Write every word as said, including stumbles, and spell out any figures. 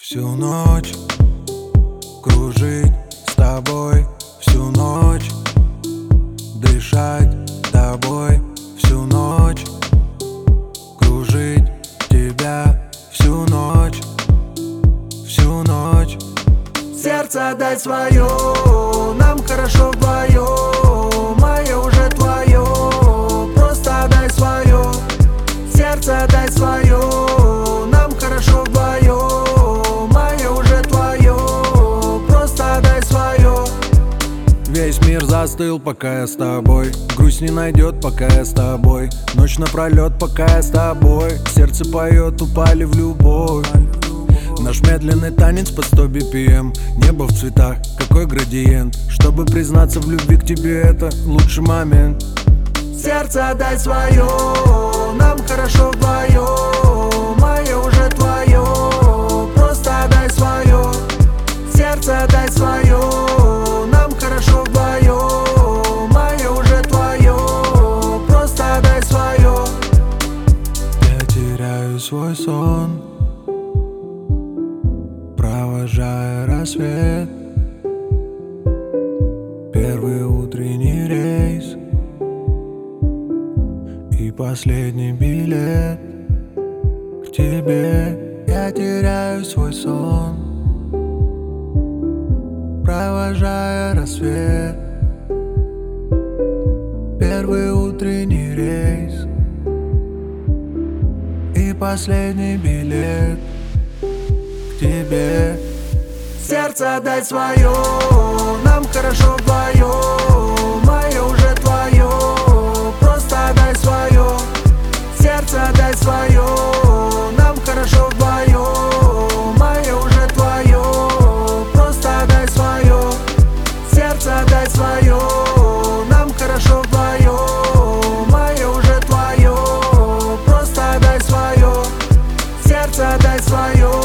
Всю ночь кружить с тобой, всю ночь дышать тобой, всю ночь кружить тебя, всю ночь, всю ночь. Сердце дай свое, нам хорошо вдвоем, мое уже твое, просто дай свое. Сердце дай свое, нам хорошо вдвоем, мое уже твое, просто дай свое. Весь мир застыл, пока я с тобой. Грусть не найдет, пока я с тобой. Ночь напролет, пока я с тобой. Сердце поет, упали в любовь. Наш медленный танец по сто би пи эм. Небо в цветах, какой градиент. Чтобы признаться в любви к тебе, это лучший момент. Сердце дай свое, нам хорошо вдвоем, мое уже твое, просто дай свое. Сердце дай свое, нам хорошо вдвоем, мое уже твое, просто дай свое. Я теряю свой сон, провожая рассвет. Первый утренний рейс и последний билет к тебе. Я теряю свой сон, провожая рассвет. Первый утренний рейс и последний билет к тебе. Сердце дай свое, нам хорошо вдвоем, мое уже твое, просто дай свое. Сердце дай свое, нам хорошо вдвоем, мое уже твое, просто дай свое. Сердце дай свое, нам хорошо вдвоем, мое уже твое, просто дай свое. Сердце дай свое.